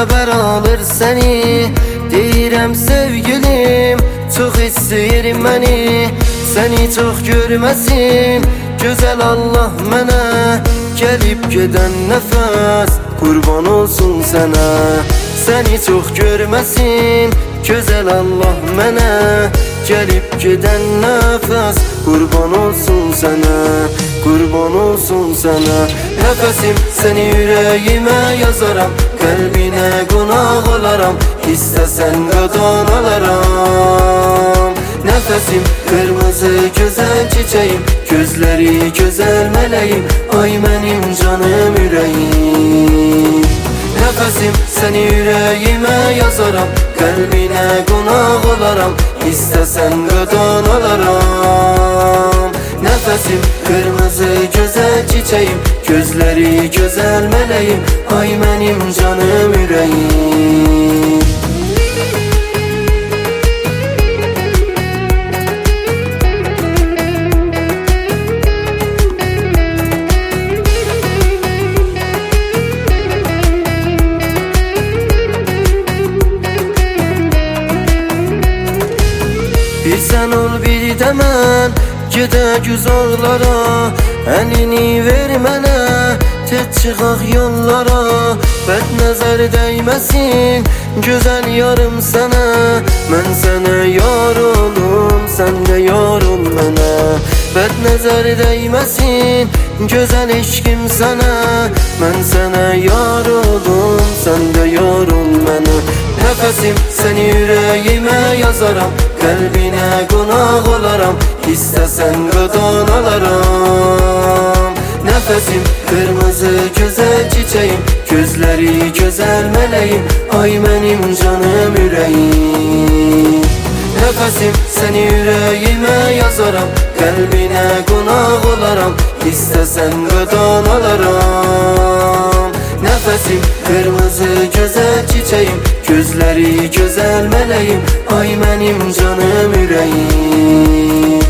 xəbər alır səni. Deyirəm sevgilim, çox istəyir məni. Səni çox görməsin, gözəl Allah mənə. Gəlib gedən nəfəs, qurban olsun sənə. Səni çox görməsin, gözəl Allah mənə. Gəlib gedən nəfəs, qurban olsun sənə. Qurban olsun sənə. Nəfəsim səni ürəyimə yazaram, qəlbinə qonaq olaram, istəsən qadan alaram. Nəfəsim qırmızı gözəl çiçəyim, gözləri gözəl mələyim, ay mənim canım ürəyim. Nəfəsim səni ürəyimə yazaram, qəlbinə qonaq olaram, istəsən qadan alaram. Nəfəsim qırmızı gözəl çiçəyim, gözləri gözəl mələyim, ay mənim canım ürəyim. Bir sən ol bir də mən, gedək uzaqlara. Əlini ver mənə, tez çıxaq yollara. Bəd nəzər dəyməsin, gözəl yarım sənə. Mən sənə yar olum, sən də yar ol mənə. Bəd nəzər dəyməsin, gözəl eşqim sənə. Mən sənə yar olum, sən də yar ol mənə. Nəfəsim səni ürəyimə yazaram, qəlbinə qonaq olaram, istəsən qadan alaram. Nəfəsim qırmızı gözəl çiçəyim, gözləri gözəl mələyim, ay mənim canım ürəyim. Nəfəsim səni ürəyimə yazaram, qəlbinə qonaq olaram, istəsən qadan alaram. Nəfəsim qırmızı gözəl çiçəyim, gözləri gözəl mələyim, ay mənim canım ürəyim.